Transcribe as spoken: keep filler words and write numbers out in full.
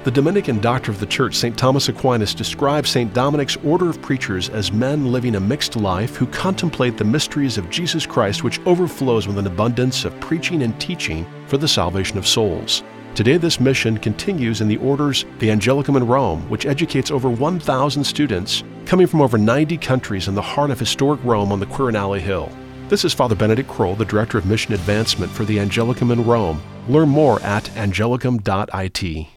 The Dominican doctor of the Church, Saint Thomas Aquinas, describes Saint Dominic's order of preachers as men living a mixed life who contemplate the mysteries of Jesus Christ, which overflows with an abundance of preaching and teaching for the salvation of souls. Today, this mission continues in the orders the Angelicum in Rome, which educates over one thousand students coming from over ninety countries in the heart of historic Rome on the Quirinale Hill. This is Father Benedict Kroll, the Director of Mission Advancement for the Angelicum in Rome. Learn more at angelicum dot I T.